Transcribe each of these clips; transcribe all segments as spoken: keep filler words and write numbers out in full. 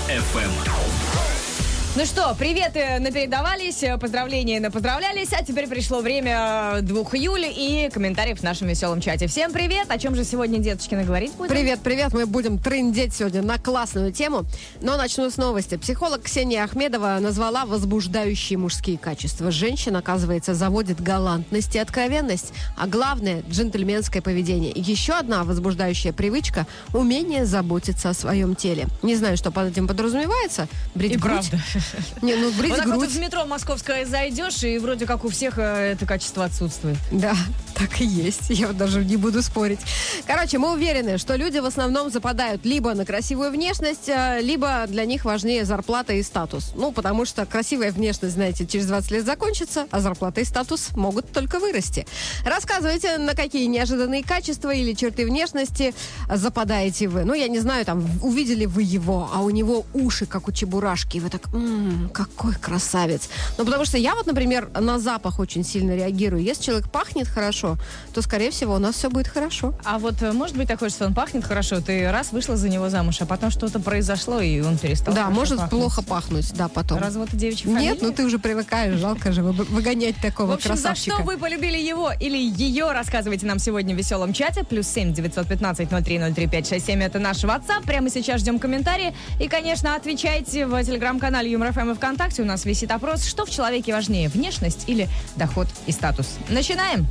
эф эм. Ну что, приветы напередавались, поздравления напоздравлялись, а теперь пришло время двух июля и комментариев в нашем веселом чате. Всем привет! О чем же сегодня, деточкина, говорить будем? Привет, привет! Мы будем трындеть сегодня на классную тему, но начну с новости. Психолог Ксения Ахмедова назвала возбуждающие мужские качества. Женщин, оказывается, заводит галантность и откровенность, а главное – джентльменское поведение. И еще одна возбуждающая привычка – умение заботиться о своем теле. Не знаю, что под этим подразумевается. Брить и грудь. Правда. Не, ну, брить вот так грудь. вот в метро московское зайдешь, и вроде как у всех это качество отсутствует. Да, так и есть. Я даже не буду спорить. Короче, мы уверены, что люди в основном западают либо на красивую внешность, либо для них важнее зарплата и статус. Ну, потому что красивая внешность, знаете, через двадцать лет закончится, а зарплата и статус могут только вырасти. Рассказывайте, на какие неожиданные качества или черты внешности западаете вы. Ну, я не знаю, там, увидели вы его, а у него уши, как у чебурашки, и вы так... М-м, какой красавец. Ну, потому что я вот, например, на запах очень сильно реагирую. Если человек пахнет хорошо, то, скорее всего, у нас все будет хорошо. А вот может быть такое, что он пахнет хорошо, ты раз вышла за него замуж, а потом что-то произошло, и он перестал Да, может пахнуть. плохо пахнуть, да, потом. Развод и девичья фамилия? Нет, ну ты уже привыкаешь, жалко же выгонять такого красавчика. В общем, красавчика. за что вы полюбили его или ее, рассказывайте нам сегодня в веселом чате. Плюс семь девятьсот пятнадцать ноль три ноль три пять шесть семь, это наш WhatsApp. Прямо сейчас ждем комментарии. И, конечно, отвечайте в телеграм-канале Юмор эф эм и ВКонтакте. У нас висит опрос, что в человеке важнее, внешность или доход и статус. Начинаем.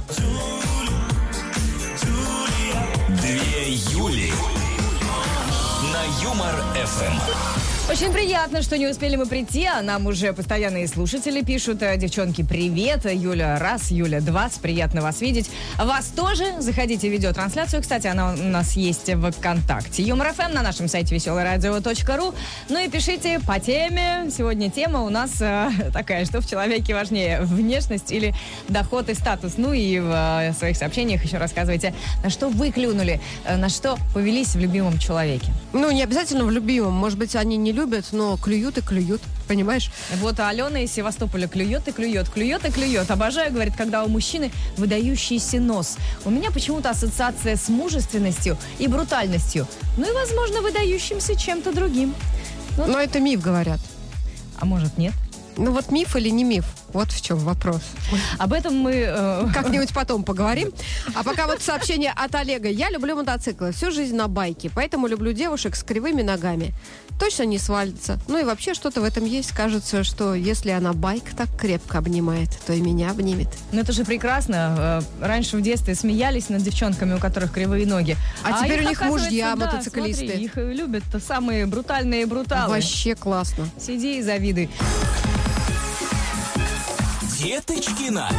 Две Юли на Юмор эф эм. Очень приятно, что не успели мы прийти, а нам уже постоянные слушатели пишут. Девчонки, привет. Юля, раз, Юля, два. Приятно вас видеть. Вас тоже. Заходите в видеотрансляцию. Кстати, она у нас есть в ВКонтакте. Юмор эф эм на нашем сайте веселое радио точка ру. Ну и пишите по теме. Сегодня тема у нас э, такая, что в человеке важнее, внешность или доход и статус. Ну и в э, своих сообщениях еще рассказывайте, на что вы клюнули, э, на что повелись в любимом человеке. Ну, не обязательно в любимом. Может быть, они не любят, но клюют и клюют, понимаешь? Вот Алена из Севастополя клюет и клюет, клюет и клюет. Обожаю, говорит, когда у мужчины выдающийся нос. У меня почему-то ассоциация с мужественностью и брутальностью. Ну и, возможно, выдающимся чем-то другим. Ну, но это миф, говорят. А может, нет? Ну вот миф или не миф? Вот в чем вопрос. Об этом мы... Э... Как-нибудь потом поговорим. А пока вот сообщение от Олега. Я люблю мотоциклы. Всю жизнь на байке. Поэтому люблю девушек с кривыми ногами. Точно не свалится. Ну и вообще что-то в этом есть. Кажется, что если она байк так крепко обнимает, то и меня обнимет. Ну это же прекрасно. Раньше в детстве смеялись над девчонками, у которых кривые ноги. А, а теперь их, у них мужья да, мотоциклисты. Смотри, их любят-то самые брутальные бруталы. Вообще классно. Сиди и завидуй. Деточкина.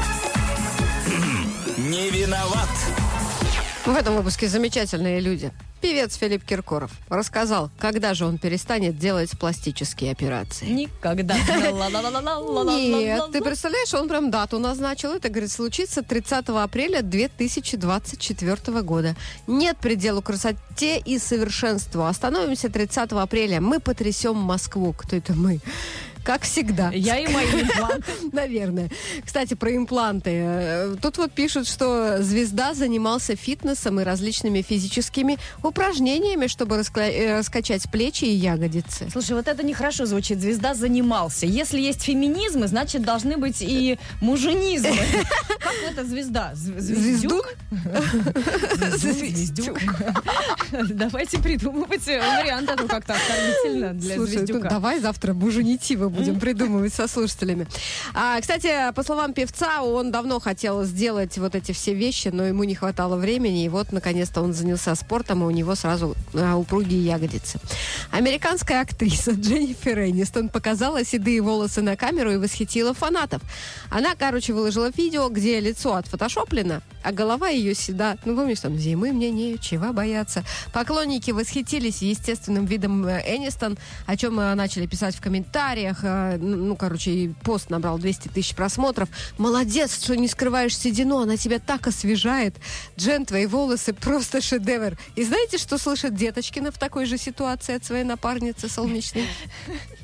Не виноват. В этом выпуске замечательные люди. Певец Филипп Киркоров рассказал, когда же он перестанет делать пластические операции. Никогда. Нет, ты представляешь, он прям дату назначил. Это, говорит, случится тридцатого апреля две тысячи двадцать четвёртого года. Нет предела красоте и совершенству. Остановимся тридцатого апреля. Мы потрясем Москву. Кто это мы? Как всегда. Я и мои импланты. Наверное. Кстати, про импланты. Тут вот пишут, что звезда занимался фитнесом и различными физическими упражнениями, чтобы раска- раскачать плечи и ягодицы. Слушай, вот это нехорошо звучит. Звезда занимался. Если есть феминизмы, значит, должны быть и муженизмы. Как это звезда? Звездук? Звездюк. Давайте придумывать вариант, а то как-то оскорбительно для звездюка. Давай завтра муженитивы будем придумывать со слушателями. А, кстати, по словам певца, он давно хотел сделать вот эти все вещи, но ему не хватало времени, и вот, наконец-то, он занялся спортом, и у него сразу а, упругие ягодицы. Американская актриса Дженнифер Энистон показала седые волосы на камеру и восхитила фанатов. Она, короче, выложила видео, где лицо отфотошоплено, а голова ее седа. Ну, помнишь, там, зимы мне нечего бояться. Поклонники восхитились естественным видом Энистон, о чем начали писать в комментариях. Ну, короче, и пост набрал двести тысяч просмотров. Молодец, что не скрываешь седину, она тебя так освежает. Джен, твои волосы просто шедевр. И знаете, что слышит Деточкина в такой же ситуации от своей напарницы солнечной?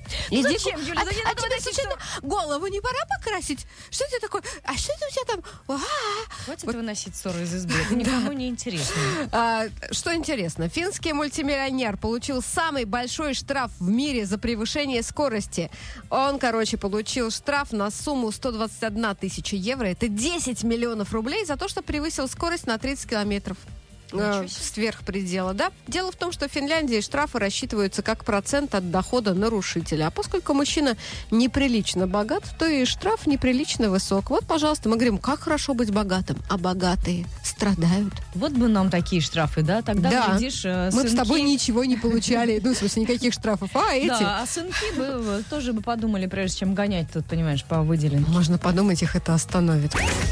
Иди Зачем, ку- Юля? А, Ну, не а надо тебе выносить случайно голову не пора покрасить? Что это такое? А что это у тебя там? А-а-а. Хватит выносить ссоры из избы. Это никому не интересно. А, что интересно, финский мультимиллионер получил самый большой штраф в мире за превышение скорости. Он, короче, получил штраф на сумму сто двадцать одна тысяча евро. Это десять миллионов рублей за то, что превысил скорость на тридцать километров. Э, сверх предела, да? Дело в том, что в Финляндии штрафы рассчитываются как процент от дохода нарушителя. А поскольку мужчина неприлично богат, то и штраф неприлично высок. Вот, пожалуйста, мы говорим, как хорошо быть богатым, а богатые страдают. Вот бы нам такие штрафы, да? Тогда, Да. глядишь, э, Мы бы с сынки- тобой ничего не получали. Ну, в смысле, никаких штрафов. А эти? Да, а сынки бы э, тоже бы подумали, прежде чем гонять тут, понимаешь, по выделенке. Можно подумать, их это остановит.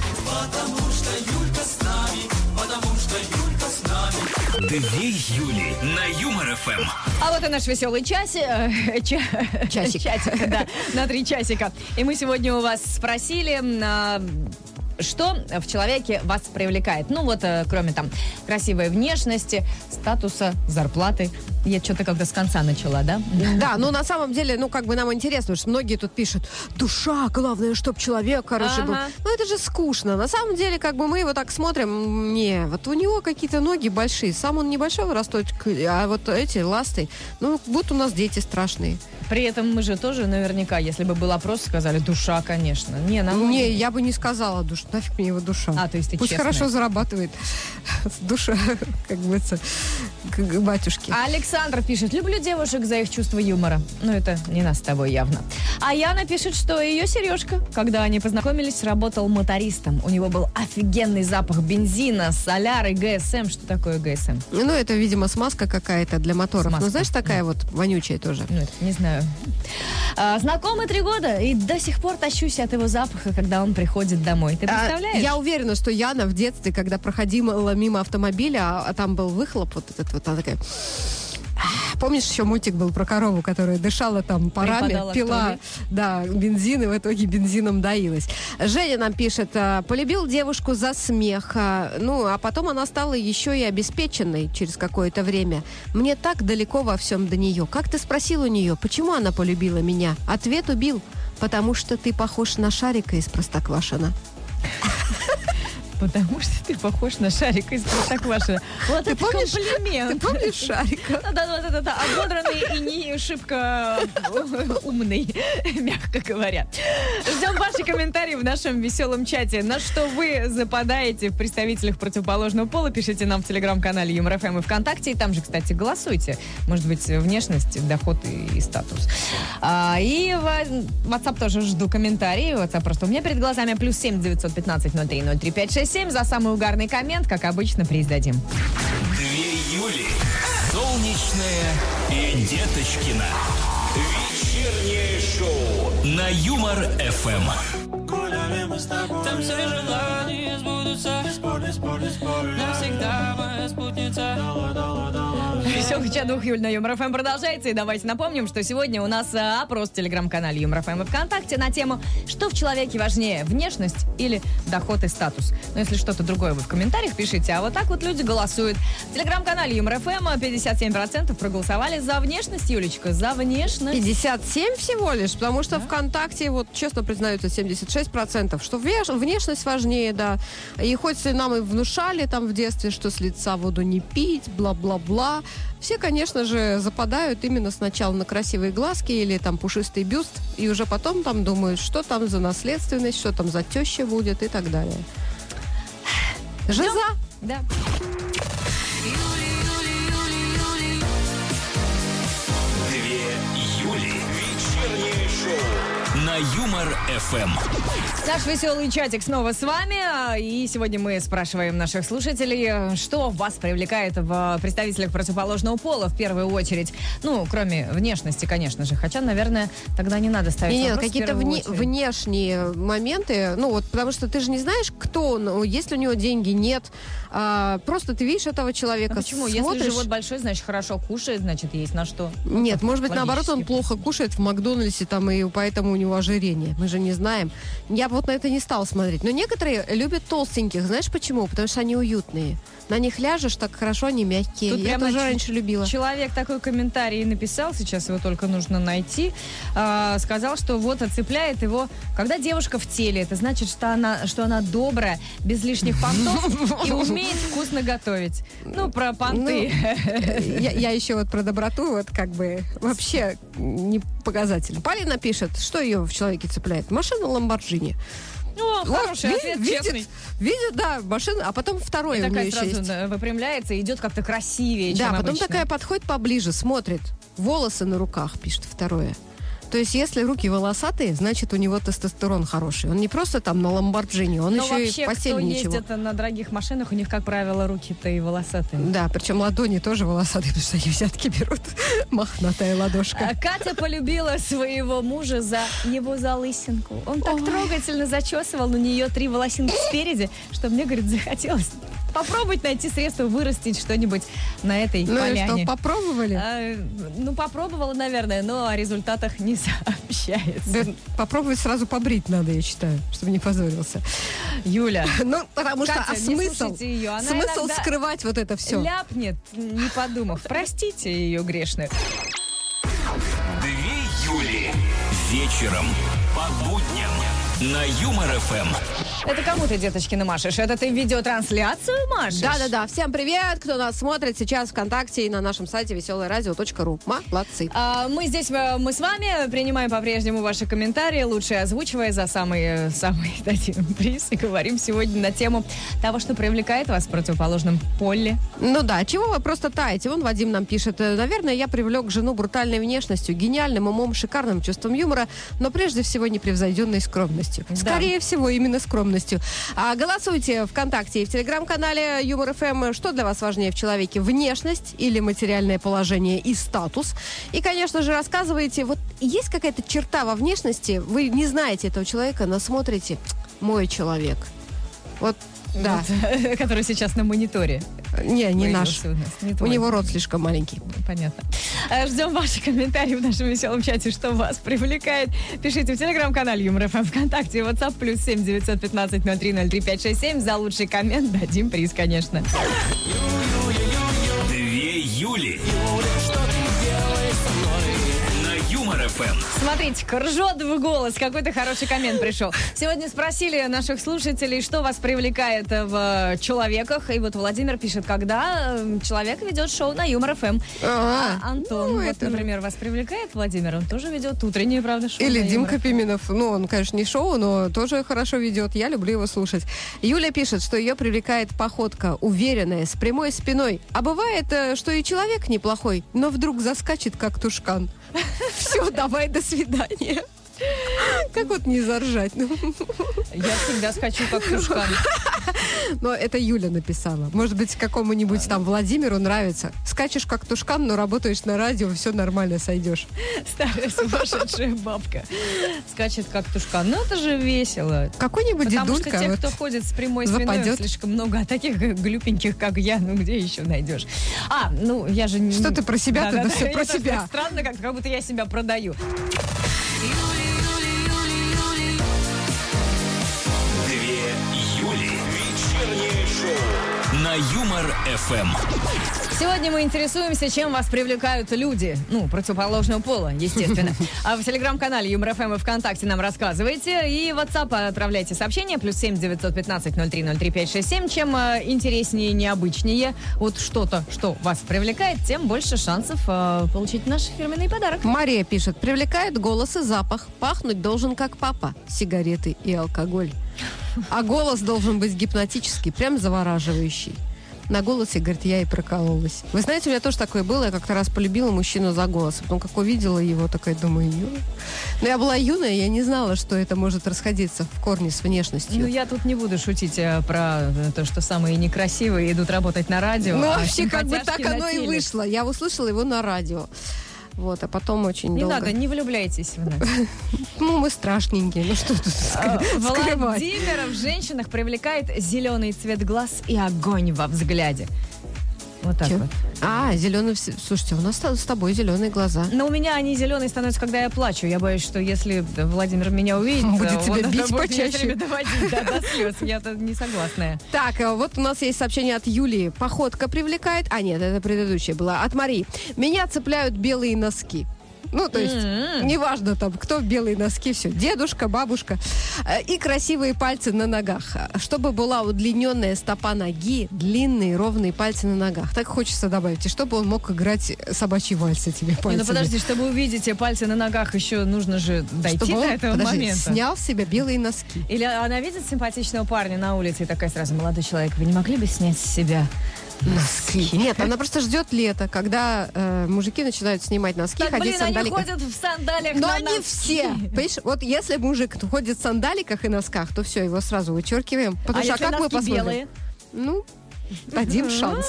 Две Юли на Юмор ФМ. А вот и наш веселый часик. э, ча- Часик. часик, да, на три часика. И мы сегодня у вас спросили, а, что в человеке вас привлекает. Ну вот, э, кроме там красивой внешности, статуса, зарплаты. Я что-то как-то с конца начала, да? Да, ну на самом деле, ну как бы нам интересно, потому что многие тут пишут, душа, главное, чтобы человек хороший был. Ага. Ну это же скучно. На самом деле, как бы мы его так смотрим, не, вот у него какие-то ноги большие, сам он небольшой росточек, а вот эти ласты, ну будто у нас дети страшные. При этом мы же тоже наверняка, если бы был опрос, сказали, душа, конечно. Не, нам... Не, я бы не сказала душа, нафиг мне его душа. А, то есть ты Пусть честная. хорошо зарабатывает. Душа, как бы, это, как батюшки. Александр пишет, люблю девушек за их чувство юмора. Ну, это не нас с тобой явно. А Яна пишет, что ее Сережка, когда они познакомились, работал мотористом. У него был офигенный запах бензина, соляры, ГСМ. Что такое ГСМ? Ну, это, видимо, смазка какая-то для моторов. Смазка. Ну, знаешь, такая вот вонючая тоже. Ну, это не знаю. А, знакомы три года, и до сих пор тащусь от его запаха, когда он приходит домой. Ты представляешь? А, я уверена, что Яна в детстве, когда проходила мимо автомобиля, а, а там был выхлоп, вот этот вот, она такая... Помнишь, еще мультик был про корову, которая дышала там парами, Припадала к пила, трубе. да, бензин, и в итоге бензином доилась. Женя нам пишет, а, полюбил девушку за смех, а, ну, а потом она стала еще и обеспеченной через какое-то время. Мне так далеко во всем до нее. Как ты спросил у нее, почему она полюбила меня? Ответ убил, потому что ты похож на Шарика из Простоквашино. Потому что ты похож на Шарика из Простоквашино. Вот Ты это помнишь- комплимент. Ты помнишь Шарика? Да-да-да-да, ободранный и не шибко умный, мягко говоря. Ждем ваши комментарии в нашем веселом чате. На что вы западаете в представителях противоположного пола, пишите нам в телеграм-канале Юмор ФМ и ВКонтакте. И там же, кстати, голосуйте. Может быть, внешность, доход и, и статус. А, и в WhatsApp тоже жду комментарии. WhatsApp просто у меня перед глазами. Плюс семь девятьсот пятнадцать ноль три ноль три пять шесть семь. За самый угарный коммент, как обычно, приз дадим. Две Юли. Солнечная и Деточкина. Вечернее шоу на Юмор ФМ. Там все желания сбудутся. Навсегда моя спутница. Веселый чат двух Юль на Юмор ФМ продолжается. И давайте напомним, что сегодня у нас а, опрос в телеграм-канале Юмор ФМ и ВКонтакте на тему, что в человеке важнее, внешность или доход и статус. Но если что-то другое вы в комментариях пишите, а вот так вот люди голосуют. В телеграм-канале Юмор ФМ пятьдесят семь процентов проголосовали за внешность, Юлечка, за внешность. пятьдесят семь всего лишь, потому что ВКонтакте, вот честно признаются, семьдесят шесть процентов, что веш- внешность важнее, да. И хоть нам и внушали там в детстве, что с лица воду не пить, бла-бла-бла, все, конечно же, западают именно сначала на красивые глазки или там пушистый бюст, и уже потом там думают, что там за наследственность, что там за теща будет и так далее. Жиза! Да. Две Юли. Вечернее шоу на Юмор ФМ. Наш веселый чатик снова с вами. И сегодня мы спрашиваем наших слушателей, что вас привлекает в представителях противоположного пола в первую очередь. Ну, кроме внешности, конечно же. Хотя, наверное, тогда не надо ставить Не, не, вопрос в какие-то первую вне- очередь. внешние моменты, ну вот, потому что ты же не знаешь, кто он, ну, есть ли у него деньги, нет. А, просто ты видишь этого человека, А почему? смотришь. Если живот большой, значит, хорошо кушает, значит, есть на что. Нет, может быть, наоборот, он Логически. плохо кушает в Макдональдсе, там, и поэтому у него ожирения. Мы же не знаем. Я вот на это не стала смотреть. Но некоторые любят толстеньких. Знаешь почему? Потому что они уютные. На них ляжешь, так хорошо, они мягкие. Тут Я прямо тоже ч- раньше любила. Человек такой комментарий написал, сейчас его только нужно найти. А, сказал, что вот оцепляет его, когда девушка в теле, это значит, что она, что она добрая, без лишних понтов и умеет вкусно готовить. Ну, про понты. Ну, я, я еще вот про доброту, вот как бы вообще не показательно. Полина пишет, что ее в человеке цепляет? Машина Ламборджини. О, хороший ви- ответ, видит, честный. Видит, да, машина, а потом второе И у такая нее еще сразу есть. да, выпрямляется и идет как-то красивее, Да, чем потом обычно. такая подходит поближе, смотрит. Волосы на руках, пишет второе. То есть, если руки волосатые, значит, у него тестостерон хороший. Он не просто там на Ламборджини, он Но еще и вообще, в постели кто ничего. ездит на дорогих машинах, у них, как правило, руки-то и волосатые. Да, причем ладони тоже волосатые, потому что они взятки берут. Мохнатая ладошка. А Катя полюбила своего мужа за его залысинку. Он так Ой. трогательно зачесывал на нее три волосинки спереди, что мне, говорит, захотелось попробовать найти средства вырастить что-нибудь на этой Ну и поляне. что, попробовали? А, ну, попробовала, наверное, но о результатах не сообщается. Да, попробовать сразу побрить надо, я считаю, чтобы не позорился. Юля, Ну, потому что Катя, а не смысл, слушайте ее. Она смысл иногда скрывать вот это все. ляпнет, не подумав. Простите ее грешную. Две Юли. Вечером по будням на Юмор ФМ. Это кому ты, деточкина, машешь? Это ты видеотрансляцию машешь? Да-да-да, всем привет, кто нас смотрит сейчас ВКонтакте и на нашем сайте веселое радио точка ру. Молодцы. А, мы здесь, э, мы с вами принимаем по-прежнему ваши комментарии, лучше озвучивая за самый, э, самый дадим приз. И говорим сегодня на тему того, что привлекает вас в противоположном поле. Ну да, чего вы просто таете? Вон Вадим нам пишет. э, Наверное, я привлек жену брутальной внешностью, гениальным умом, шикарным чувством юмора, но прежде всего непревзойденной скромностью. Да. Скорее всего, именно скромностью. А, голосуйте ВКонтакте и в Телеграм-канале Юмор ФМ. Что для вас важнее в человеке? Внешность или материальное положение и статус? И, конечно же, рассказывайте, вот есть какая-то черта во внешности, вы не знаете этого человека, но смотрите, мой человек. Вот, да. Вот, который сейчас на мониторе. Не, не наш. появился у нас. Не У твой. него рот слишком маленький. Понятно. Э, Ждем ваши комментарии в нашем веселом чате, что вас привлекает. Пишите в телеграм-канале Юмор ФМ, ВКонтакте, WhatsApp, плюс семь девятьсот пятнадцать ноль три ноль три пять шесть семь. За лучший коммент дадим приз, конечно. Две Юли. На Юмор ФМ. Смотрите-ка, ржет в голос. Какой-то хороший коммент пришел. Сегодня спросили наших слушателей, что вас привлекает в человеках. И вот Владимир пишет, когда э, человек ведет шоу на Юмор ФМ. А, А, Антон, ну, вот, это же- например, вас привлекает Владимир? Он тоже ведет утреннее, правда, шоу Или на Димка Юмор ФМ. Пименов. Ну, он, конечно, не шоу, но тоже хорошо ведет. Я люблю его слушать. Юля пишет, что ее привлекает походка, уверенная, с прямой спиной. А бывает, э, что и человек неплохой, но вдруг заскачет, как тушкан. Все, давай, до свидания. Как вот не заржать? Ну, Я всегда скачу, как тушкан. но это Юля написала. Может быть, какому-нибудь там Владимиру нравится. Скачешь, как тушкан, но работаешь на радио, все нормально, сойдешь. Старая сумасшедшая бабка. Скачет, как тушкан. Ну, это же весело. Какой-нибудь Потому дедулька. что те, вот. кто ходит с прямой спиной, западет. слишком много, а таких глюпеньких, как я, ну где еще найдешь? А, ну я же не... Что ты про себя? Ты да Да-да-да, все я про тоже себя. так странно, как, как будто я себя продаю. Две Юли. Вечернее шоу на Юмор ФМ. Сегодня мы интересуемся, чем вас привлекают люди. Ну, противоположного пола, естественно. А в телеграм-канале Юмор ФМ и ВКонтакте нам рассказывайте. И в WhatsApp отправляйте сообщение. Плюс семь девятьсот пятнадцать ноль три ноль три пять шесть семь. Чем э, интереснее и необычнее вот что-то, что вас привлекает, тем больше шансов э, получить наш фирменный подарок. Мария пишет, привлекает голос и запах. Пахнуть должен как папа. Сигареты и алкоголь. А голос должен быть гипнотический, прям завораживающий. На голосе, говорит, я и прокололась. Вы знаете, у меня тоже такое было. Я как-то раз полюбила мужчину за голос. Потом, как увидела его, такая, думаю, ю. Но я была юная, я не знала, что это может расходиться в корне с внешностью. Ну, я тут не буду шутить э, про то, что самые некрасивые идут работать на радио. Ну, а вообще, как бы так симпатяшки на оно и теле. вышло. Я услышала его на радио. Вот, а потом очень Не долго... надо, не влюбляйтесь в нас. Ну, мы страшненькие. Ну, что тут А, sk- скрывать? Владимира в женщинах привлекает зеленый цвет глаз и огонь во взгляде. Вот так Чё? вот. А, зеленый... Слушайте, у нас с тобой зеленые глаза. Но у меня они зеленые становятся, когда я плачу. Я боюсь, что если Владимир меня увидит, Он будет то тебя он бить будет меня почаще. всё время доводить да, до слез. Я-то не согласная. Так, а вот у нас есть сообщение от Юлии. Походка привлекает. А, нет, это предыдущее было. От Марии. Меня цепляют белые носки. Ну, то есть, М-м. неважно там, кто в белые носки, все, дедушка, бабушка. Э, И красивые пальцы на ногах. Чтобы была удлиненная стопа ноги, длинные ровные пальцы на ногах. Так хочется добавить. И чтобы он мог играть собачьи вальсы тебе Не, пальцами. ну подожди, чтобы увидеть те пальцы на ногах, еще нужно же дойти Чтобы до он, этого подожди, момента. снял с себя белые носки. Или она видит симпатичного парня на улице и такая сразу: молодой человек, вы не могли бы снять с себя носки? Нет, она просто ждет лета, когда э, мужики начинают снимать носки, Так, ходить блин, в они сандаликах. ходят в сандалиях Но на не носки. все. Понимаешь, вот если мужик ходит в сандаликах и носках, то все, его сразу вычеркиваем. Потому А что, если а как мы носки посмотрим? белые? Ну, дадим шанс.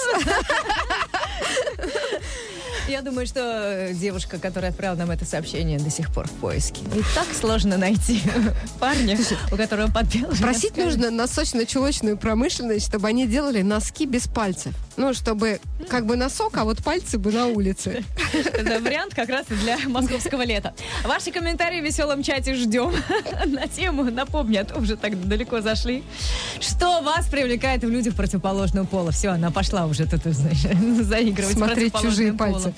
Я думаю, что девушка, которая отправила нам это сообщение, до сих пор в поиске. И так сложно найти парня, у которого подбел. Просить нужно носочно-чулочную промышленность, чтобы они делали носки без пальцев. Ну, чтобы как бы носок, а вот пальцы бы на улице. Это вариант как раз и для московского лета. Ваши комментарии в веселом чате ждем на тему. Напомню, а то уже так далеко зашли. Что вас привлекает в людях противоположного пола? Все, она пошла уже тут, знаешь, заигрывать с Смотреть противоположным чужие полом. пальцы.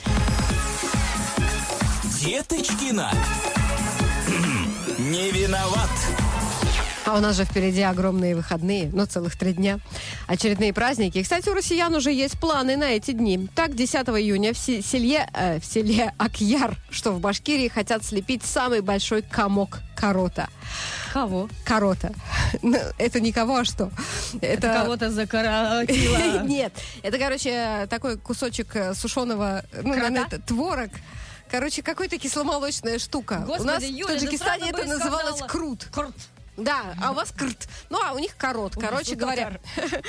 Деточкина. Не виноват. А у нас же впереди огромные выходные, ну, целых три дня. Очередные праздники. И, кстати, у россиян уже есть планы на эти дни. Так, десятого июня в, се- селе, э, в селе Акьяр, что в Башкирии, хотят слепить самый большой комок корота. Кого? Корота. Ну, это не кого, а что? Это кого-то закоротило. Нет, это, короче, такой кусочек э, сушеного, ну, Крота? наверное, это творог. Короче, какая-то кисломолочная штука. Господи, у нас Юля, в Таджикистане да сразу это бы называлось сказала. крут. Крут. Да, а у вас крт. Ну, а у них корот. Короче у говоря,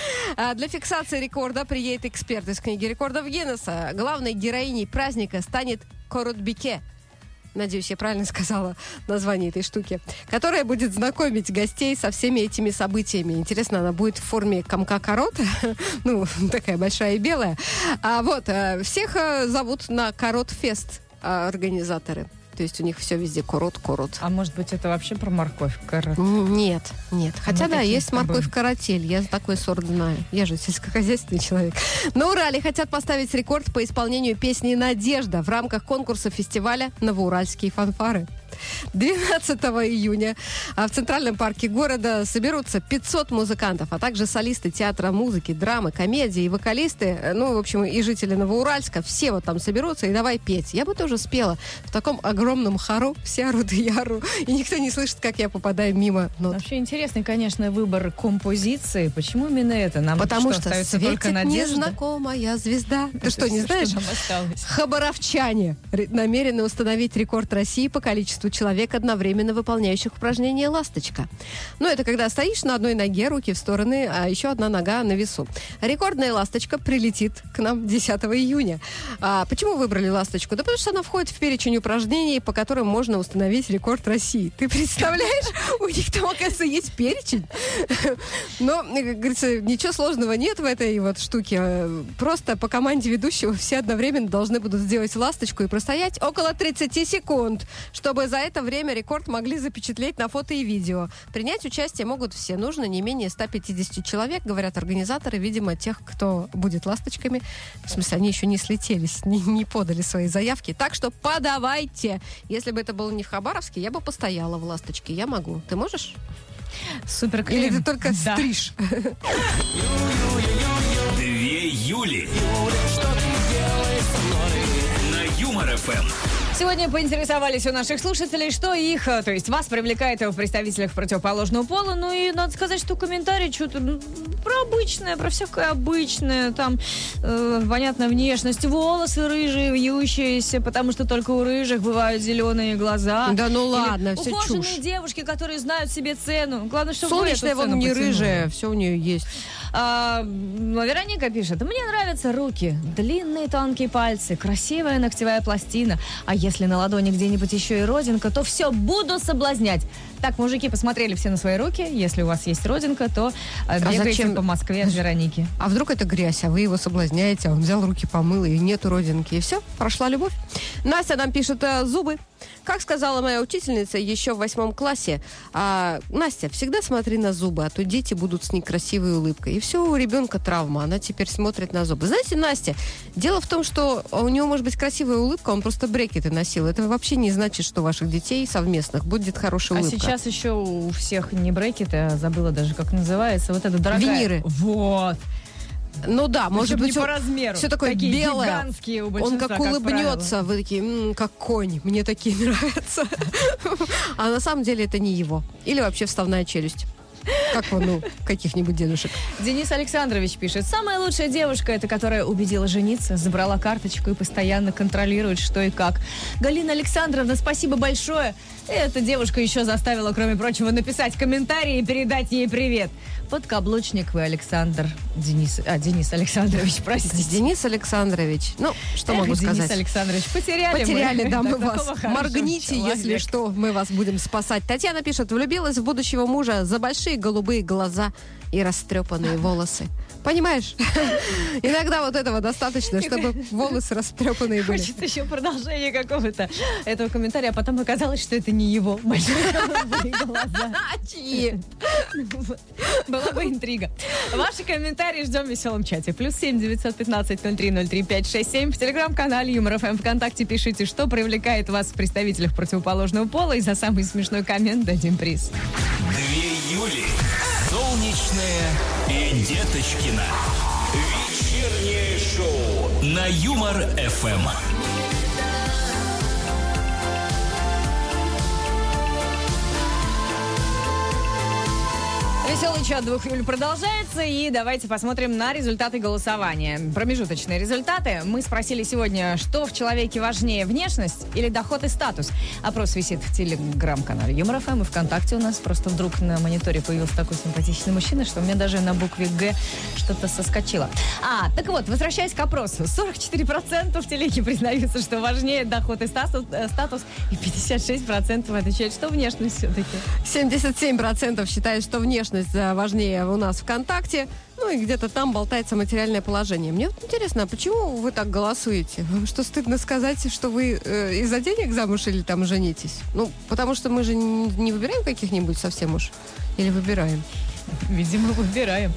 а, для фиксации рекорда приедет эксперт из книги рекордов Гиннесса. Главной героиней праздника станет Коротбике. Надеюсь, я правильно сказала название этой штуки. Которая будет знакомить гостей со всеми этими событиями. Интересно, она будет в форме комка корота. Ну, такая большая и белая. А вот, а, всех а, зовут на Коротфест а, организаторы. То есть у них все везде корот-корот. А может быть, это вообще про морковь? Корот. Нет, нет. Хотя, Мы да, такие есть с тобой. морковь-каратель. Я такой сорт знаю. Я же сельскохозяйственный человек. На Урале хотят поставить рекорд по исполнению песни «Надежда» в рамках конкурса фестиваля «Новоуральские фанфары». двенадцатого июня а в Центральном парке города соберутся пятьсот музыкантов, а также солисты театра музыки, драмы, комедии и вокалисты, э, ну, в общем, и жители Новоуральска. Все вот там соберутся и давай петь. Я бы тоже спела в таком огромном хору, все орут и я ору, и никто не слышит, как я попадаю мимо нот. Вообще интересный, конечно, выбор композиции. Почему именно это? Нам Потому что, что, остается только светит надежда? незнакомая звезда. Ты Это что, не всё, знаешь? что нам осталось. Хабаровчане ре- намерены установить рекорд России по количеству человек, одновременно выполняющих упражнение «Ласточка». Ну, это когда стоишь на одной ноге, руки в стороны, а еще одна нога на весу. Рекордная «Ласточка» прилетит к нам десятого июня. А почему выбрали «Ласточку»? Да потому что она входит в перечень упражнений, по которым можно установить рекорд России. Ты представляешь? У них там, оказывается, есть перечень. Но, как говорится, ничего сложного нет в этой вот штуке. Просто по команде ведущего все одновременно должны будут сделать «Ласточку» и простоять около тридцать секунд, чтобы за это время рекорд могли запечатлеть на фото и видео. Принять участие могут все. Нужно не менее ста пятидесяти человек, говорят организаторы, видимо, тех, кто будет «Ласточками». В смысле, они еще не слетелись, не, не подали свои заявки. Так что подавайте. Если бы это было не в Хабаровске, я бы постояла в «Ласточке». Я могу. Ты можешь? Супер Или клин. ты только Да. стриж? Две Юли. На Юмор эф эм. Сегодня поинтересовались у наших слушателей, что их, э, то есть вас, привлекает в представителях противоположного пола. Ну и надо сказать, что комментарии что-то ну, про обычное, про всякое обычное. Там, э, понятно, внешность, волосы рыжие, вьющиеся, потому что только у рыжих бывают зеленые глаза. Да ну Или ладно, все ухоженные чушь. девушки, которые знают себе цену. Главное, чтобы Солнечная вы эту вон цену не потянули. рыжая, все у нее есть. А, ну, Вероника пишет: мне нравятся руки, длинные тонкие пальцы, красивая ногтевая пластина. А если на ладони где-нибудь еще и родинка, то все, буду соблазнять. Так, мужики, посмотрели все на свои руки. Если у вас есть родинка, то а бегайте зачем? по Москве от Вероники. А вдруг это грязь, а вы его соблазняете, а он взял руки, помыл, и нету родинки, и все, прошла любовь. Настя нам пишет э, зубы. Как сказала моя учительница еще в восьмом классе, а, Настя, всегда смотри на зубы, а то дети будут с некрасивой улыбкой. И все, у ребенка травма, она теперь смотрит на зубы. Знаете, Настя, дело в том, что у него может быть красивая улыбка, он просто брекеты носил. Это вообще не значит, что у ваших детей совместных будет хорошая А улыбка. сейчас еще у всех не брекеты, а забыла даже, как называется. Вот это дорогая. Виниры. Вот. Ну да, может Причем быть, не он- по размеру. все такое Такие белое. гигантские у Он большинства, как как улыбнется, правило. вы такие, «М, как конь, мне такие нравятся. А на самом деле это не его. Или вообще вставная челюсть. Как он, ну, каких-нибудь дедушек. Денис Александрович пишет. Самая лучшая девушка, это которая убедила жениться, забрала карточку и постоянно контролирует, что и как. Галина Александровна, спасибо большое. Эта девушка еще заставила, кроме прочего, написать комментарий и передать ей привет. Подкаблучник вы, Александр. Денис, а, Денис Александрович, простите. Денис Александрович, ну, что Эх, могу Денис сказать? Александрович, потеряли, Потеряли, мы да, мы такого вас. хорошего Моргните, если человека. что, мы вас будем спасать. Татьяна пишет, влюбилась в будущего мужа за большие голубые глаза и растрепанные волосы. Понимаешь? Иногда вот этого достаточно, чтобы волосы растрепанные были. Хочет еще продолжение какого-то этого комментария, а потом оказалось, что это не его. Большие голубые глаза. А чьи? Вот. Была бы интрига. Ваши комментарии ждем в веселом чате. Плюс семь девятьсот пятнадцать ноль три ноль три пять шесть семь. В телеграм-канале Юмор ФМ ВКонтакте пишите, что привлекает вас в представителях противоположного пола, и за самый смешной коммент дадим приз. Две Юли. Солнечная и Деточкина. Вечернее шоу на Юмор ФМ. Веселый чат двух Юль продолжается, и давайте посмотрим на результаты голосования. Промежуточные результаты. Мы спросили сегодня, что в человеке важнее, внешность или доход и статус. Опрос висит в телеграм-канале Юмор ФМ, и ВКонтакте у нас просто вдруг на мониторе появился такой симпатичный мужчина, что у меня даже на букве Г что-то соскочило. А, так вот, возвращаясь к опросу. сорок четыре процента в телеге признаются, что важнее доход и статус, э, статус, и пятьдесят шесть процентов отвечают, что внешность все-таки. семьдесят семь процентов считают, что внешность э, важнее у нас ВКонтакте. Ну и где-то там болтается материальное положение. Мне вот интересно, а почему вы так голосуете? Вам что, стыдно сказать, что вы э, из-за денег замуж или там женитесь? Ну, потому что мы же не, не выбираем каких-нибудь совсем уж. Или выбираем? Видимо, выбираем.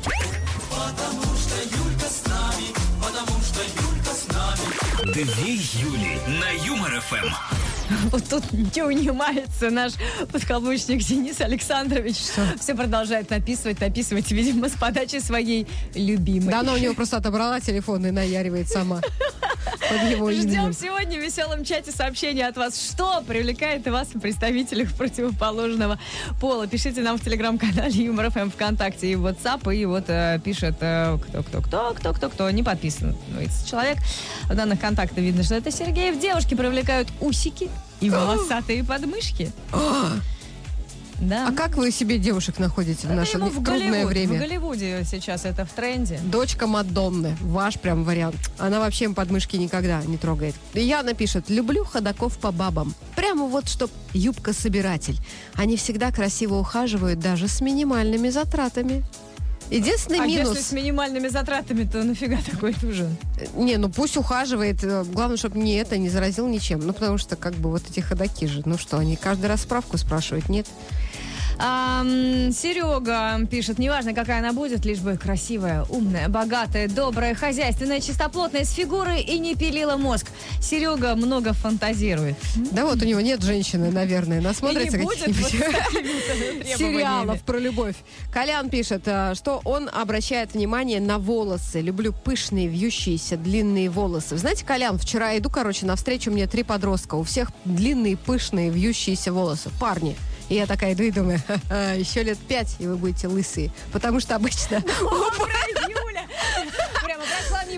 Две Юли на Юмор ФМ. Вот тут не унимается наш подкаблучник Денис Александрович. Все продолжает написывать, написывать, видимо, с подачи своей любимой. Да она у него просто отобрала телефон и наяривает сама. Под его Ждем именем. сегодня в веселом чате сообщения от вас, что привлекает вас в представителях противоположного пола. Пишите нам в телеграм-канале Юмор ФМ ВКонтакте и в WhatsApp, и вот э, пишет э, кто-кто-кто, кто-кто-кто, не подписан. Ну, это человек. В данных контактах видно, что это Сергеев. Девушки привлекают усики и волосатые подмышки. Да. А как вы себе девушек находите в Это наше ему в трудное Голливуд- время? В Голливуде сейчас это в тренде. Дочка Мадонны. Ваш прям вариант. Она вообще им подмышки никогда не трогает. И Яна пишет. Люблю ходаков по бабам. Прямо вот, чтоб юбка-собиратель. Они всегда красиво ухаживают, даже с минимальными затратами. Единственный А минус... если с минимальными затратами, то нафига такой нужен? Не, ну пусть ухаживает. э, Главное, чтобы не это не заразил ничем. Ну, потому что, как бы, вот эти ходаки же. Ну что, они каждый раз справку спрашивают? Нет. А, м, Серега пишет, неважно, какая она будет, лишь бы красивая, умная, богатая, добрая, хозяйственная, чистоплотная, с фигурой и не пилила мозг. Серега много фантазирует. Да вот у него нет женщины, наверное. Насмотрится И не будет вот с каких-нибудь такими-то требованиями. сериалов про любовь. Колян пишет, э, что он обращает внимание на волосы. Люблю пышные, вьющиеся, длинные волосы. Вы знаете, Колян, вчера иду, короче, навстречу мне три подростка. У всех длинные, пышные, вьющиеся волосы. Парни. И я такая иду и думаю, ха-ха, еще лет пять, и вы будете лысые. Потому что обычно... О, Юля! Прямо прошла мимо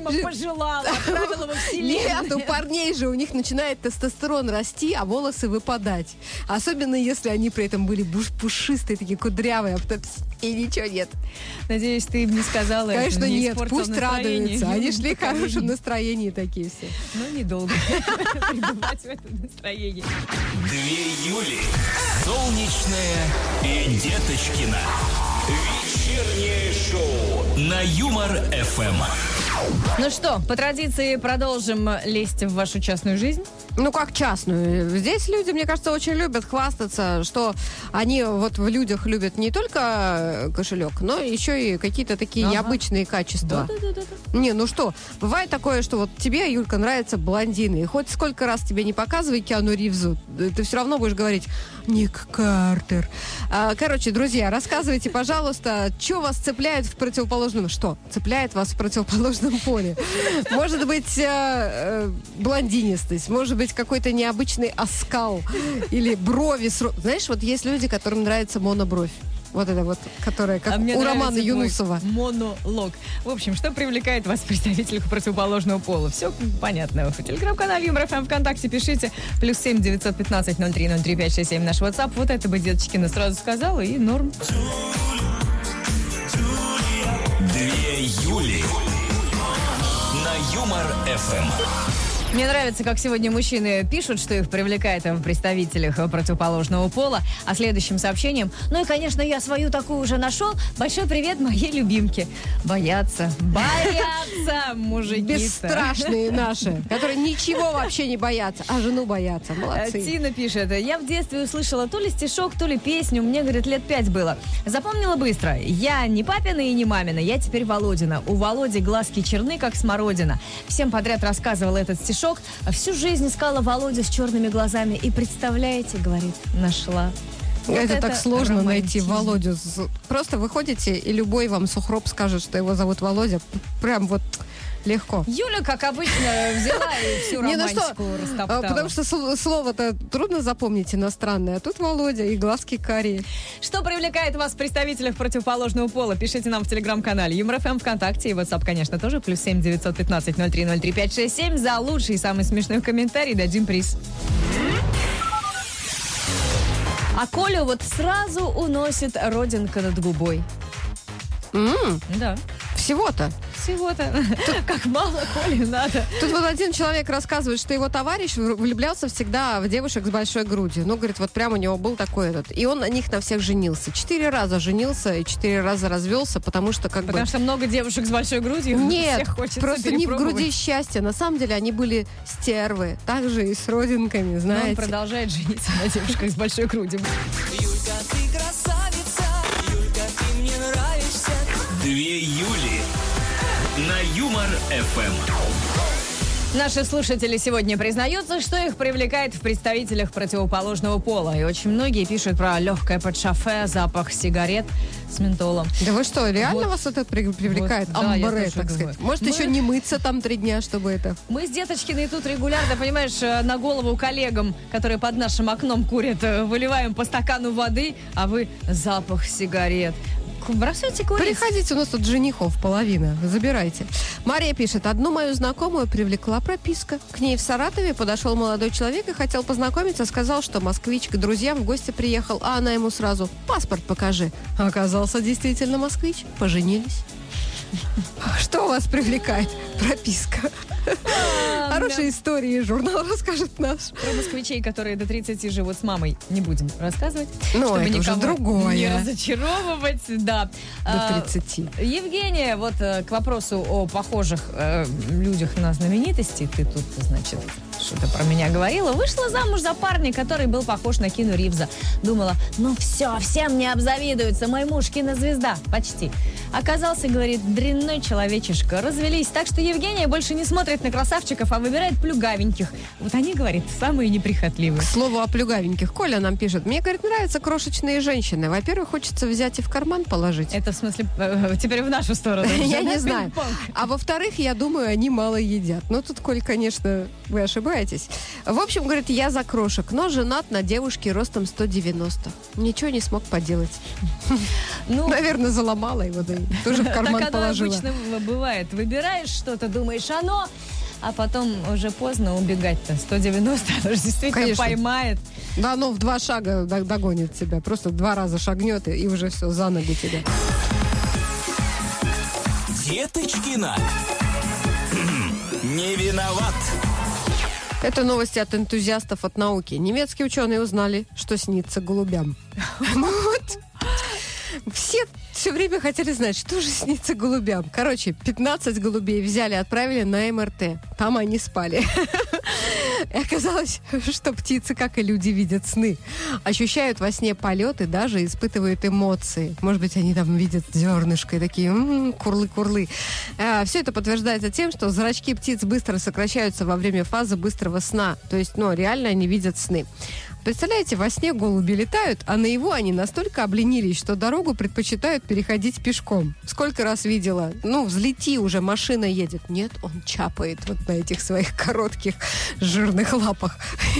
видимо, пожелала, отправила во вселенную. Нет, у парней же у них начинает тестостерон расти, а волосы выпадать. Особенно, если они при этом были буш- пушистые, такие кудрявые, а потом и ничего нет. Надеюсь, ты им не сказала. Конечно, не нет, испортила пусть настроение радуются. Они юному шли в поколению. хорошем настроении такие все. Ну, недолго пребывать в этом настроении. Две Юли. Солнечная и Деточкина. Вечернее шоу на Юмор-эф эм. Ну что, по традиции продолжим лезть в вашу частную жизнь. Ну, как частную. Здесь люди, мне кажется, очень любят хвастаться, что они вот в людях любят не только кошелек, но еще и какие-то такие Ага. необычные качества. Да-да-да. Не, ну что, бывает такое, что вот тебе, Юлька, нравятся блондины, и хоть сколько раз тебе не показывай Киану Ривзу, ты все равно будешь говорить «Ник Картер». А, короче, друзья, рассказывайте, пожалуйста, что вас цепляет в противоположном... Что цепляет вас в противоположном поле? Может быть, э, э, блондинистость, может быть, какой-то необычный оскал или брови. с ро- Знаешь, вот есть люди, которым нравится монобровь. Вот это вот, которая как А мне у нравится Романа твой Юнусова. монолог. В общем, что привлекает вас в представителях противоположного пола? Все понятно. В телеграм-канале Юмор-эф эм, ВКонтакте пишите. Плюс семь девятьсот пятнадцать ноль три ноль три пять шесть семь наш WhatsApp. Вот это бы Деточкина сразу сказала, и норм. Две Юли на Юмор-эф эм. Мне нравится, как сегодня мужчины пишут, что их привлекает в представителях противоположного пола. А следующим сообщением: ну и, конечно, я свою такую уже нашел. Большой привет моей любимке. Боятся, боятся мужики. Бесстрашные наши, которые ничего вообще не боятся, а жену боятся. Молодцы. Тина пишет: я в детстве услышала то ли стишок, то ли песню. Мне, говорит, лет пять было. Запомнила быстро. Я не папина и не мамина, я теперь Володина. У Володи глазки черны, как смородина. Всем подряд рассказывала этот стишок. Всю жизнь искала Володю с черными глазами. И, представляете, говорит, нашла. Вот это, так сложно найти романтизм. Володю. С- Просто выходите, и любой вам сухроб скажет, что его зовут Володя. Прям вот легко. Юля, как обычно, взяла и всю Не, ну что, романтику а, растоптала. потому что сл- слово-то трудно запомнить иностранное, а тут Володя и глазки карие. Что привлекает вас в представителях противоположного пола? Пишите нам в телеграм-канале Юмор-эф эм, ВКонтакте и WhatsApp, конечно, тоже. Плюс семь девятьсот пятнадцать ноль три ноль три пять шесть семь. За лучший и самый смешной комментарий дадим приз. А Колю вот сразу уносит родинка над губой. М, Да. Всего-то. Всего-то. Как мало Коле надо. Тут вот один человек рассказывает, что его товарищ влюблялся всегда в девушек с большой грудью. Ну, говорит, вот прям у него был такой этот. И он на них на всех женился. Четыре раза женился и четыре раза развелся, потому что как Потому бы... что много девушек с большой грудью. Нет, всех хочется просто не в перепробовать. груди счастья. На самом деле они были стервы. Также и с родинками, Но он знаете. продолжает жениться на девушках с большой грудью. Юлька, ты красавица, Юлька, ты мне нравишься. Две Юли на Юмор-эф эм. Наши слушатели сегодня признаются, что их привлекает в представителях противоположного пола. И очень многие пишут про легкое подшофе, запах сигарет с ментолом. Да вы что, реально Вот. вас это при- привлекает? Вот, да, я Амбре, тоже так думаю. сказать. Может, Мы- еще не мыться там три дня, чтобы это... Мы с Деточкиной тут регулярно, понимаешь, э, на голову коллегам, которые под нашим окном курят, э, выливаем по стакану воды, а вы запах сигарет. К- Бросайте курить. Приходите, у нас тут женихов половина. Забирайте. Мария пишет, одну мою знакомую привлекла прописка. К ней в Саратове подошел молодой человек и хотел познакомиться. Сказал, что москвич к друзьям в гости приехал, а она ему сразу паспорт покажи. Оказался действительно москвич. Поженились. Что вас привлекает? Прописка. Хорошие истории. Журнал расскажет наш. Про москвичей, которые до тридцати живут с мамой, не будем рассказывать. Ну, чтобы это уже никого другое. не разочаровывать, да. До А, тридцати. Евгения, вот э, к вопросу о похожих э, людях на знаменитостей, ты тут, значит, что-то про меня говорила. Вышла замуж за парня, который был похож на Кину Ривза. Думала, ну все, всем мне обзавидуются, мой муж кинозвезда, почти. Оказался, говорит, дрянной человечишка. Развелись, так что Евгения больше не смотрит на красавчиков, а выбирает плюгавеньких. Вот они, говорит, самые неприхотливые. К слову о плюгавеньких. Коля нам пишет. Мне, говорит, нравятся крошечные женщины. Во-первых, хочется взять и в карман положить. Это в смысле э, теперь в нашу сторону. Я уже, не да, знаю. пинг-понг? А во-вторых, я думаю, они мало едят. Ну, тут, Коль, конечно, вы ошибаетесь. В общем, говорит, я за крошек, но женат на девушке ростом сто девяносто. Ничего не смог поделать. Ну, Наверное, заломала его, да и тоже в карман так оно положила. обычно бывает. Выбираешь что-то, думаешь, оно, а потом уже поздно убегать-то. сто девяносто, оно же действительно Конечно. поймает. Да, оно в два шага д- догонит тебя. Просто два раза шагнет, и, и уже все, за ногу тебя. Деточкина. Не виноват. Это новости от энтузиастов от науки. Немецкие ученые узнали, что снится голубям. Ну вот. Все все время хотели знать, что же снится голубям. Короче, пятнадцать голубей взяли, отправили на эм эр тэ. Там они спали. И оказалось, что птицы, как и люди, видят сны. Ощущают во сне полет и даже испытывают эмоции. Может быть, они там видят зернышко и такие м-м, курлы-курлы. А, все это подтверждается тем, что зрачки птиц быстро сокращаются во время фазы быстрого сна. То есть, ну, реально они видят сны. Представляете, во сне голуби летают, а наяву они настолько обленились, что дорогу предпочитают переходить пешком. Сколько раз видела? Ну, взлети, уже машина едет. Нет, он чапает вот на этих своих коротких жирных лапах.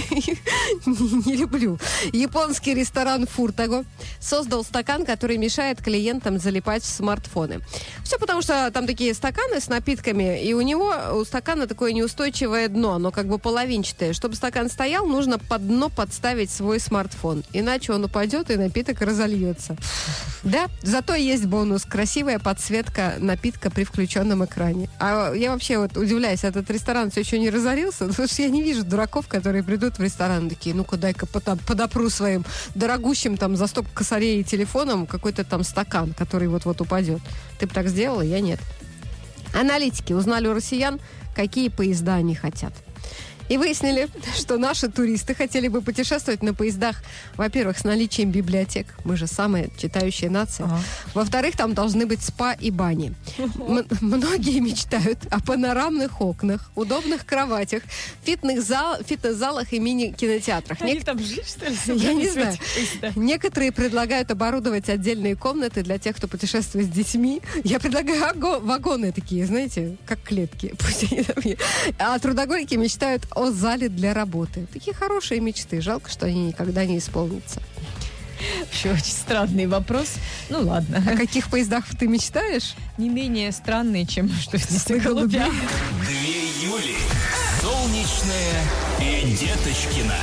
Не люблю. Японский ресторан Фуртаго создал стакан, который мешает клиентам залипать в смартфоны. Все потому, что там такие стаканы с напитками, и у него, у стакана такое неустойчивое дно, оно как бы половинчатое. Чтобы стакан стоял, нужно под дно подставить свой смартфон. Иначе он упадет, и напиток разольется. Да, зато есть бонус. Красивая подсветка напитка при включенном экране. А я вообще вот удивляюсь, этот ресторан все еще не разорился, потому что я не вижу дураков, которые придут в ресторан такие, ну-ка дай-ка подопру своим дорогущим там за стоп косарей и телефоном какой-то там стакан, который вот-вот упадет. Ты бы так сделала? Я нет. Аналитики узнали у россиян, какие поезда они хотят. И выяснили, что наши туристы хотели бы путешествовать на поездах, во-первых, с наличием библиотек. Мы же самая читающая нация. Ага. Во-вторых, там должны быть спа и бани. М- многие мечтают о панорамных окнах, удобных кроватях, фитнес-зал, фитнес-залах и мини-кинотеатрах. Они Нек- там жить, что ли? Я не собрались в знаю. этих поездах? Некоторые предлагают оборудовать отдельные комнаты для тех, кто путешествует с детьми. Я предлагаю аго- вагоны такие, знаете, как клетки. Пусть они там есть. А трудоголики мечтают о зале для работы. Такие хорошие мечты. Жалко, что они никогда не исполнятся. Вообще очень странный вопрос. Ну ладно. О каких поездах ты мечтаешь? Не менее странный, чем что здесь Сны голубя. Две Юли. Солнечная и Деточкина.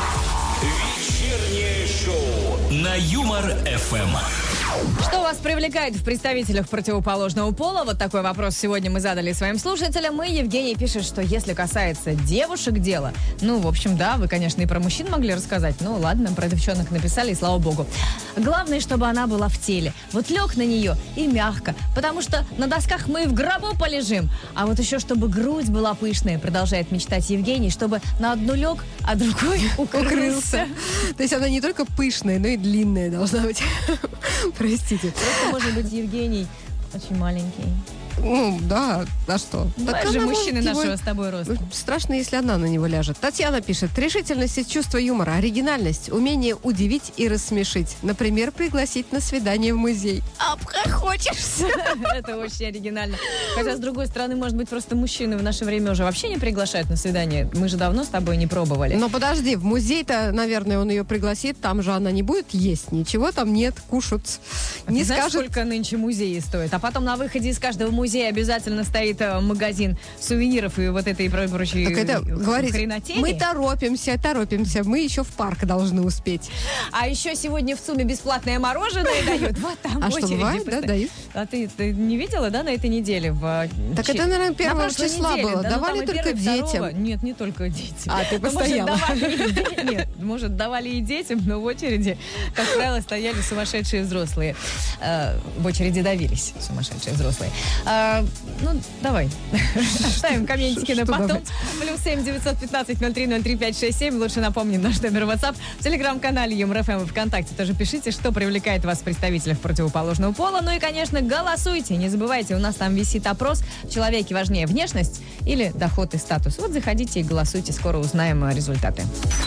Вечернее шоу на Юмор-эф эм. Что вас привлекает в представителях противоположного пола? Вот такой вопрос сегодня мы задали своим слушателям. И Евгений пишет, что если касается девушек дела, ну, в общем, да, вы, конечно, и про мужчин могли рассказать. Ну, ладно, про девчонок написали, и слава богу. Главное, чтобы она была в теле. Вот лег на нее и мягко, потому что на досках мы и в гробу полежим. А вот еще, чтобы грудь была пышная, продолжает мечтать Евгений, чтобы на одну лег, а другой укрылся. То есть она не только пышная, но и длинная должна быть. Простите. Просто, может быть, Евгений очень маленький. Ну, да, а что? Бывают Так же она мужчины может его- нашего с тобой роста. Страшно, если она на него ляжет. Татьяна пишет. Решительность и чувство юмора, оригинальность, умение удивить и рассмешить. Например, пригласить на свидание в музей. Обхохочешься. Это очень оригинально. Хотя, с другой стороны, может быть, просто мужчины в наше время уже вообще не приглашают на свидание. Мы же давно с тобой не пробовали. Но подожди, в музей-то, наверное, он ее пригласит, там же она не будет есть, ничего там нет, кушать. А Не ты знаешь, скажет. сколько нынче музеи стоят? А потом на выходе из каждого музея обязательно стоит э, магазин сувениров и вот этой про- прочей Так это, э, говорите, хренотени. мы торопимся, торопимся, мы еще в парк должны успеть. А еще сегодня в ЦУМе бесплатное мороженое дают. Вот там А что, очереди бывает, да, постоят. дают? А ты, ты не видела, да, на этой неделе? В, Так че- это, наверное, на первого прошлой числа неделе. было. Да, ну, Давали там и только первого, и второго. детям. Нет, не только детям. А, ты Ну, может, постояла. давали и де- Нет, может, давали и детям, но в очереди, как правило, стояли сумасшедшие взрослые. Э, В очереди давились сумасшедшие взрослые. Э, Ну, давай. Оставим комментики на Что потом. давать? Плюс семь девятьсот пятнадцать ноль три ноль три пять шесть семь. Лучше напомним наш номер WhatsApp. В телеграм-канале Юмор-ФМ и ВКонтакте тоже пишите, что привлекает вас в представителях противоположного пола. Ну и, конечно, голосуйте. Не забывайте, у нас там висит опрос. В человеке важнее внешность или доход и статус. Вот заходите и голосуйте. Скоро узнаем э, результаты.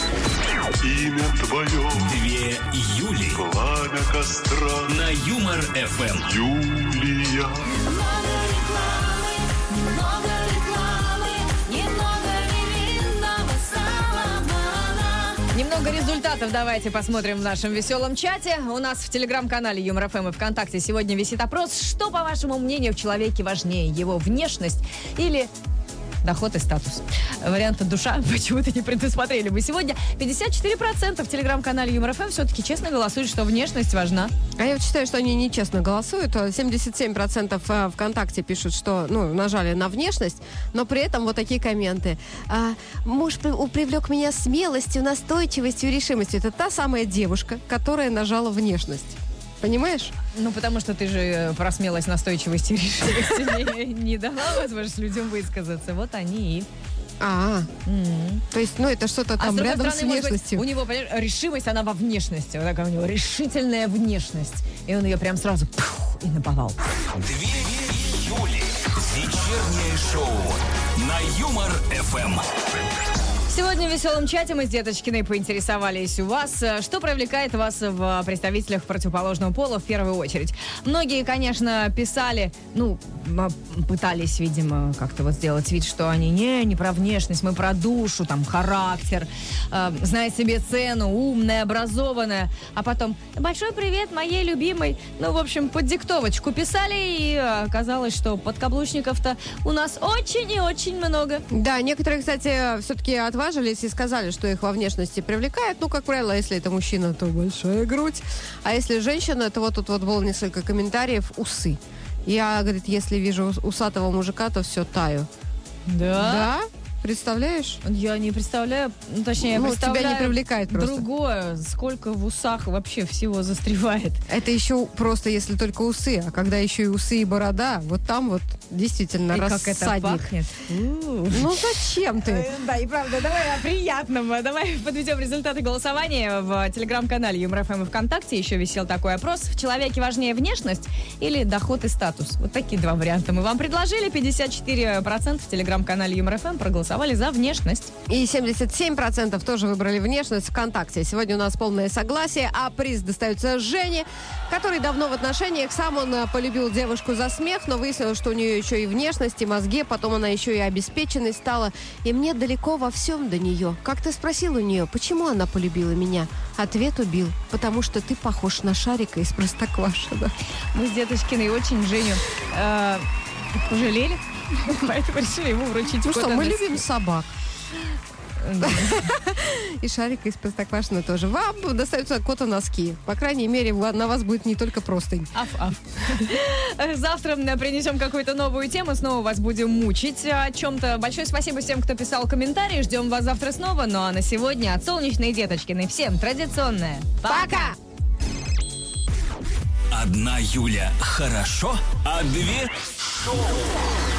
Имя твое, Две Юли. пламя костра, На Юмор-эф эм. Юлия. Много рекламы, немного рекламы, немного невинного сала мало. Немного результатов давайте посмотрим в нашем веселом чате. У нас в телеграм-канале Юмор ФМ и ВКонтакте сегодня висит опрос. Что, по вашему мнению, в человеке важнее? Его внешность или доход и статус? Варианты душа почему-то не предусмотрели мы сегодня. пятьдесят четыре процента в телеграм-канале Юмор ФМ все-таки честно голосуют, что внешность важна. А я вот считаю, что они нечестно голосуют. семьдесят семь процентов ВКонтакте пишут, что ну, нажали на внешность, но при этом вот такие комменты. А, муж при- привлек меня смелостью, настойчивостью и решимостью. Это та самая девушка, которая нажала внешность. Понимаешь? Ну, потому что ты же про смелость, настойчивость и решимость не, не дала возможность людям высказаться. Вот они и... А, М. то есть, ну, это что-то А там с другой рядом стороны, с может быть, внешностью. у него, понимаешь, решимость, она во внешности. Вот такая у него решительная внешность. И он ее прям сразу пух, и наповал. Две Юли. Вечернее шоу на Юмор ФМ. Сегодня в веселом чате мы с Деточкиной поинтересовались у вас, что привлекает вас в представителях противоположного пола в первую очередь. Многие, конечно, писали, ну, пытались, видимо, как-то вот сделать вид, что они не, не про внешность, мы про душу, там, характер, э, знает себе цену, умная, образованная. А потом, большой привет моей любимой. Ну, в общем, под диктовочку писали, и оказалось, что подкаблучников-то у нас очень и очень много. Да, некоторые, кстати, все-таки отважились и сказали, что их во внешности привлекает. Ну, как правило, если это мужчина, то большая грудь. А если женщина, то вот тут вот было несколько комментариев. Усы. Я, говорит, если вижу усатого мужика, то все, таю. Да? Да? Представляешь? Я не представляю, ну, точнее, я Ну, представляю тебя не привлекает просто. другое, сколько в усах вообще всего застревает. Это еще просто если только усы. А когда еще и усы и борода, вот там вот действительно И как рассадник. это пахнет. Ну, зачем ты? Э, Да, и правда, давай о приятном. Давай подведем результаты голосования. В телеграм-канале Юмор ФМ и ВКонтакте еще висел такой опрос. В человеке важнее внешность или доход и статус? Вот такие два варианта мы вам предложили. пятьдесят четыре процента в телеграм-канале Юмор ФМ проголосовали за внешность. И семьдесят семь процентов тоже выбрали внешность ВКонтакте. Сегодня у нас полное согласие, а приз достается Жене, который давно в отношениях. Сам он э, полюбил девушку за смех, но выяснилось, что у нее еще и внешность, и мозги. Потом она еще и обеспеченной стала. И мне далеко во всем до нее. Как ты спросил у нее, почему она полюбила меня? Ответ убил. Потому что ты похож на Шарика из Простоквашино. Мы с Деточкиной очень Женю э, пожалели, поэтому решили ему вручить Ну что, кота мы на любим собак. И Шарика из Простоквашино тоже. Вам достаются кота-носки. По крайней мере, на вас будет не только простынь. Аф-аф. Завтра принесем какую-то новую тему, снова вас будем мучить о чем-то. Большое спасибо всем, кто писал комментарии. Ждем вас завтра снова. Ну а на сегодня от Солнечной Деточкиной всем традиционное. Пока! Одна Юля хорошо, а две шоу.